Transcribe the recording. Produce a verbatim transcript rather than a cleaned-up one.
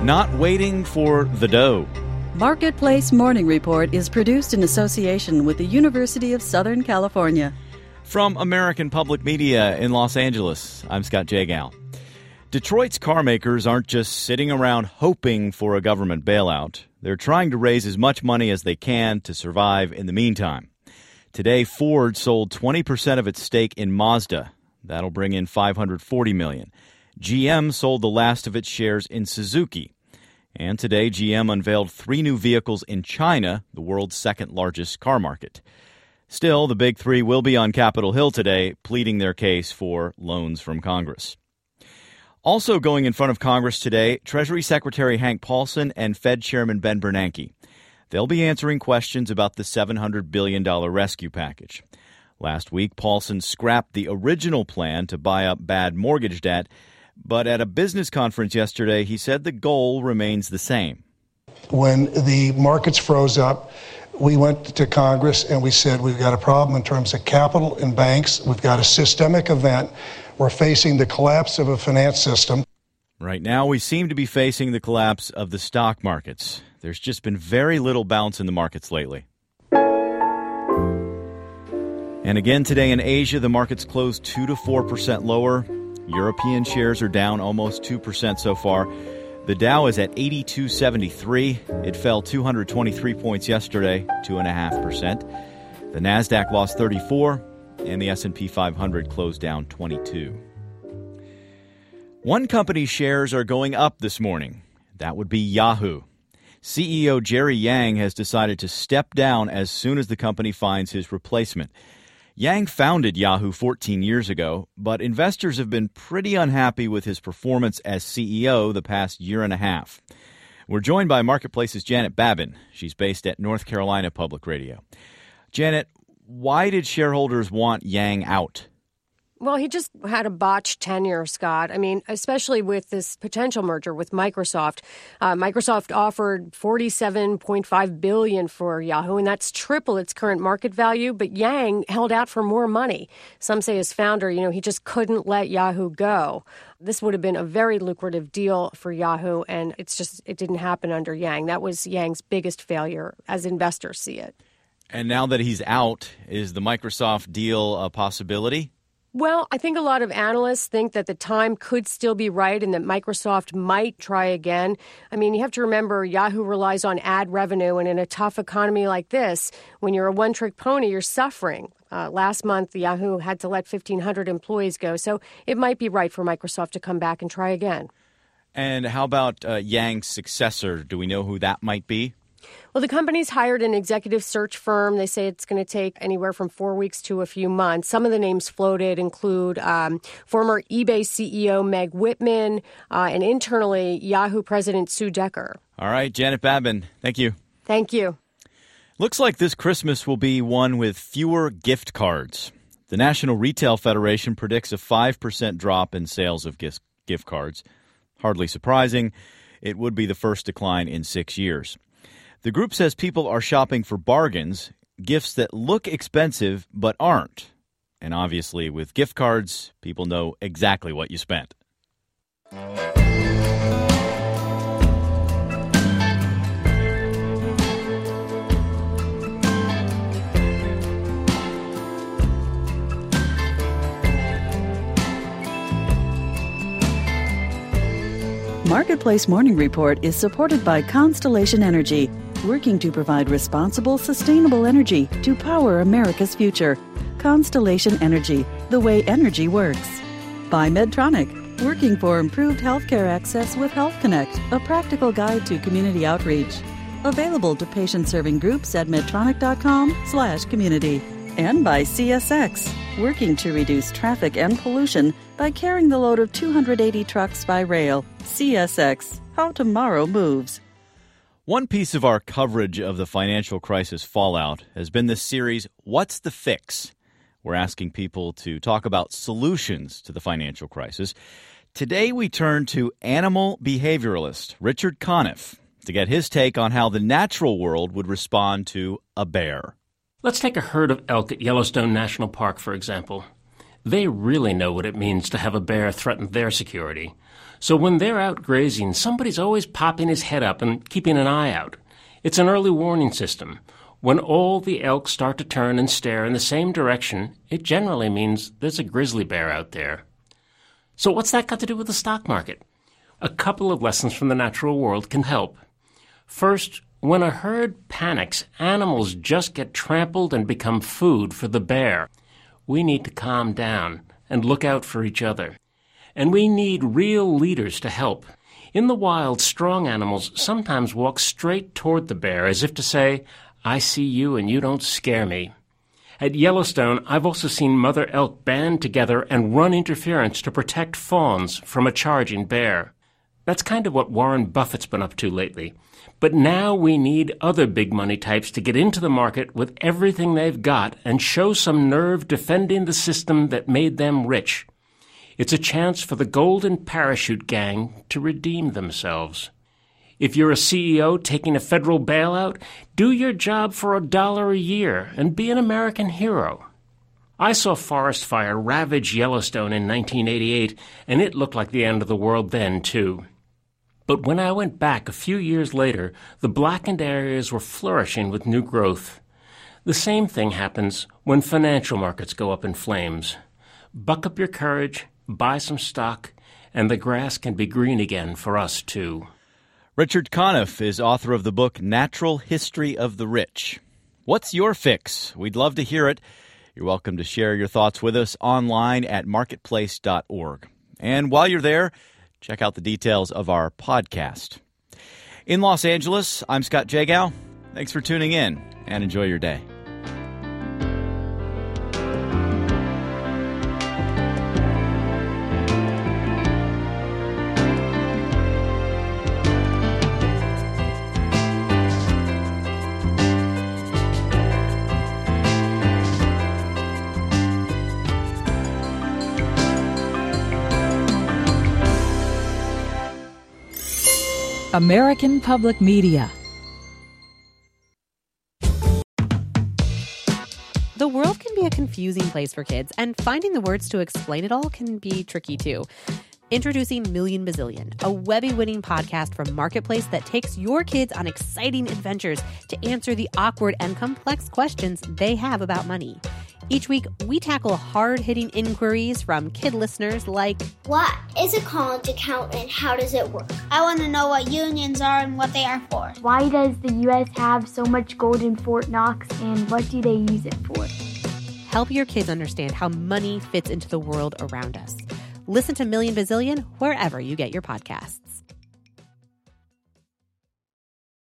not waiting for the dough. Marketplace Morning Report is produced in association with the University of Southern California. From American Public Media in Los Angeles, I'm Scott Jagal. Detroit's car makers aren't just sitting around hoping for a government bailout. They're trying to raise as much money as they can to survive in the meantime. Today, Ford sold twenty percent of its stake in Mazda. That'll bring in five hundred forty million dollars. G M sold the last of its shares in Suzuki. And today, G M unveiled three new vehicles in China, the world's second largest car market. Still, the big three will be on Capitol Hill today, pleading their case for loans from Congress. Also going in front of Congress today, Treasury Secretary Hank Paulson and Fed Chairman Ben Bernanke. They'll be answering questions about the seven hundred billion dollars rescue package. Last week, Paulson scrapped the original plan to buy up bad mortgage debt, but at a business conference yesterday, he said the goal remains the same. When the markets froze up, we went to Congress and we said we've got a problem in terms of capital and banks. We've got a systemic event. We're facing the collapse of a finance system. Right now, we seem to be facing the collapse of the stock markets. There's just been very little bounce in the markets lately. And again today in Asia, the markets closed two to four percent lower. European shares are down almost two percent so far. The Dow is at eighty-two seventy-three. It fell two hundred twenty-three points yesterday, two point five percent. The Nasdaq lost thirty-four, and the S and P five hundred closed down twenty-two. One company's shares are going up this morning. That would be Yahoo. C E O Jerry Yang has decided to step down as soon as the company finds his replacement. Yang founded Yahoo fourteen years ago, but investors have been pretty unhappy with his performance as C E O the past year and a half. We're joined by Marketplace's Janet Babin. She's based at North Carolina Public Radio. Janet, why did shareholders want Yang out? Well, he just had a botched tenure, Scott. I mean, especially with this potential merger with Microsoft. Uh, Microsoft offered forty-seven point five billion dollars for Yahoo, and that's triple its current market value. But Yang held out for more money. Some say as founder, you know, he just couldn't let Yahoo go. This would have been a very lucrative deal for Yahoo, and it's just it didn't happen under Yang. That was Yang's biggest failure as investors see it. And now that he's out, is the Microsoft deal a possibility? Well, I think a lot of analysts think that the time could still be right and that Microsoft might try again. I mean, you have to remember Yahoo relies on ad revenue, and in a tough economy like this, when you're a one-trick pony, you're suffering. Uh, last month, Yahoo had to let fifteen hundred employees go, so it might be right for Microsoft to come back and try again. And how about uh, Yang's successor? Do we know who that might be? Well, the company's hired an executive search firm. They say it's going to take anywhere from four weeks to a few months. Some of the names floated include um, former eBay C E O Meg Whitman uh, and internally Yahoo President Sue Decker. All right, Janet Babin, thank you. Thank you. Looks like this Christmas will be one with fewer gift cards. The National Retail Federation predicts a five percent drop in sales of gift gift cards. Hardly surprising. It would be the first decline in six years. The group says people are shopping for bargains, gifts that look expensive but aren't. And obviously, with gift cards, people know exactly what you spent. Marketplace Morning Report is supported by Constellation Energy, working to provide responsible, sustainable energy to power America's future. Constellation Energy, the way energy works. By Medtronic, working for improved healthcare access with Health Connect, a practical guide to community outreach. Available to patient-serving groups at medtronic.com slash community. And by C S X, working to reduce traffic and pollution by carrying the load of two hundred eighty trucks by rail. C S X, how tomorrow moves. One piece of our coverage of the financial crisis fallout has been this series, What's the Fix? We're asking people to talk about solutions to the financial crisis. Today we turn to animal behavioralist Richard Conniff to get his take on how the natural world would respond to a bear. Let's take a herd of elk at Yellowstone National Park, for example. They really know what it means to have a bear threaten their security. So when they're out grazing, somebody's always popping his head up and keeping an eye out. It's an early warning system. When all the elk start to turn and stare in the same direction, it generally means there's a grizzly bear out there. So what's that got to do with the stock market? A couple of lessons from the natural world can help. First, when a herd panics, animals just get trampled and become food for the bear. We need to calm down and look out for each other. And we need real leaders to help. In the wild, strong animals sometimes walk straight toward the bear as if to say, I see you and you don't scare me. At Yellowstone, I've also seen mother elk band together and run interference to protect fawns from a charging bear. That's kind of what Warren Buffett's been up to lately. But now we need other big money types to get into the market with everything they've got and show some nerve defending the system that made them rich. It's a chance for the Golden Parachute Gang to redeem themselves. If you're a C E O taking a federal bailout, do your job for a dollar a year and be an American hero. I saw forest fire ravage Yellowstone in nineteen eighty-eight, and it looked like the end of the world then, too. But when I went back a few years later, the blackened areas were flourishing with new growth. The same thing happens when financial markets go up in flames. Buck up your courage, buy some stock, and the grass can be green again for us, too. Richard Conniff is author of the book Natural History of the Rich. What's your fix? We'd love to hear it. You're welcome to share your thoughts with us online at marketplace dot org. And while you're there, check out the details of our podcast. In Los Angeles, I'm Scott Jagow. Thanks for tuning in and enjoy your day. American Public Media. The world can be a confusing place for kids, and finding the words to explain it all can be tricky too. Introducing Million Bazillion, a Webby-winning podcast from Marketplace that takes your kids on exciting adventures to answer the awkward and complex questions they have about money. Each week, we tackle hard-hitting inquiries from kid listeners like, what is a college account and how does it work? I want to know what unions are and what they are for. Why does the U S have so much gold in Fort Knox and what do they use it for? Help your kids understand how money fits into the world around us. Listen to Million Bazillion wherever you get your podcasts.